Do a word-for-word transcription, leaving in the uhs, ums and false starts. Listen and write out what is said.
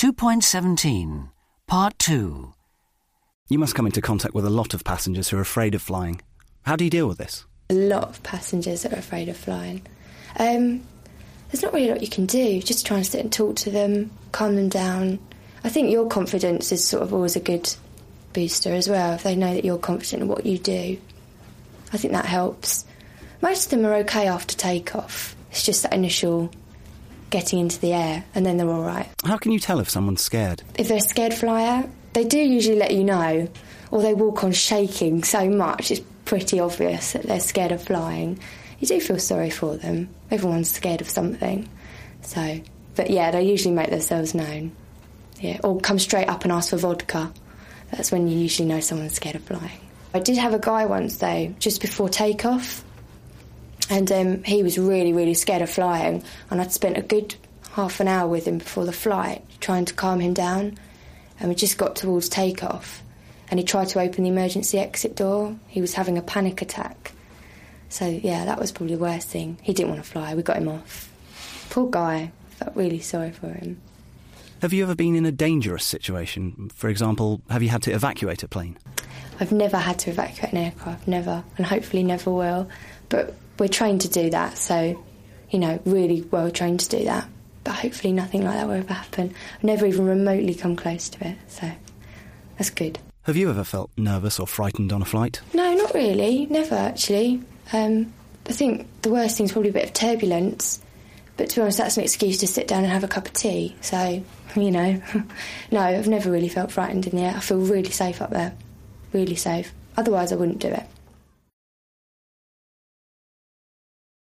two point seventeen, Part two. You must come into contact with a lot of passengers who are afraid of flying. How do you deal with this? A lot of passengers that are afraid of flying. Um, there's not really a lot you can do. Just try and sit and talk to them, calm them down. I think your confidence is sort of always a good booster as well, if they know that you're confident in what you do. I think that helps. Most of them are okay after takeoff. It's just that initial getting into the air, and then they're all right. How can you tell if someone's scared? If they're a scared flyer, they do usually let you know, or they walk on shaking so much it's pretty obvious that they're scared of flying. You do feel sorry for them. Everyone's scared of something. So, but yeah, they usually make themselves known. Yeah, or come straight up and ask for vodka. That's when you usually know someone's scared of flying. I did have a guy once, though, just before takeoff, and um, he was really, really scared of flying, and I'd spent a good half an hour with him before the flight, trying to calm him down, and we just got towards takeoff, and he tried to open the emergency exit door. He was having a panic attack. So, yeah, that was probably the worst thing. He didn't want to fly. We got him off. Poor guy. Felt really sorry for him. Have you ever been in a dangerous situation? For example, have you had to evacuate a plane? I've never had to evacuate an aircraft, never, and hopefully never will. But we're trained to do that, so, you know, really well trained to do that. But hopefully nothing like that will ever happen. I've never even remotely come close to it, so that's good. Have you ever felt nervous or frightened on a flight? No, not really. Never, actually. Um, I think the worst thing is probably a bit of turbulence. But to be honest, that's an excuse to sit down and have a cup of tea. So, you know, no, I've never really felt frightened in the air. I feel really safe up there. Really safe. Otherwise, I wouldn't do it.